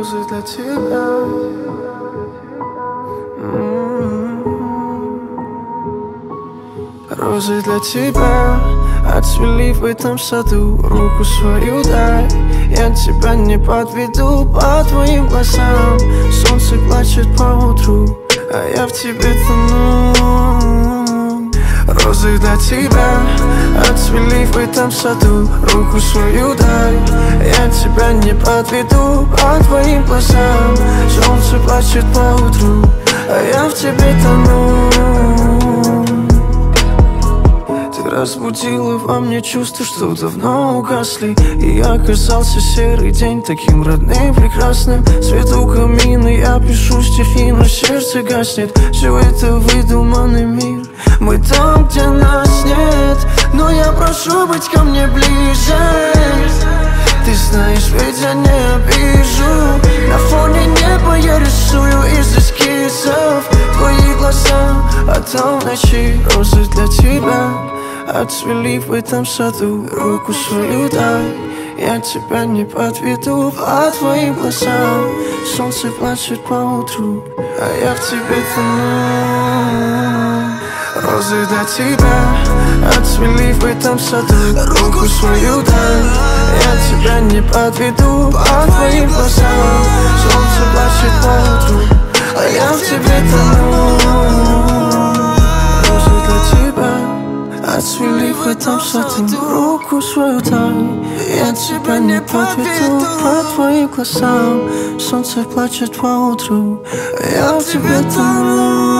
розы для тебя. Розы для тебя отцвели в этом саду. Руку свою дай, я тебя не подведу. По твоим глазам солнце плачет поутру, а я в тебе тону. Розы для тебя отцвели в этом саду. Руку свою дай, я тебя не подведу. По твоим глазам солнце плачет поутру, а я в тебе тону. Разбудила во мне чувства, что давно угасли. И оказался серый день таким родным, прекрасным. Свет у камина, я пишу стихи, но сердце гаснет. Все это выдуманный мир, мы там, где нас нет. Но я прошу быть ко мне ближе. Ты знаешь, ведь я не обижу. На фоне неба я рисую из эскизов твои глаза, а там в ночи розы для тебя отцвели в этом саду. Руку свою дай, я тебя не подведу. По твоим глазам солнце плачет поутру, а я в тебе тону. Розы для тебя отцвели в этом саду. Руку свою дай, я тебя не подведу. По твоим глазам солнце плачет поутру, а я в тебе тону. Розы для тебя отцвели в этом саду. Руку свою дай, я тебя не подведу. По твоим глазам солнце плачет поутру, а я в тебе тону.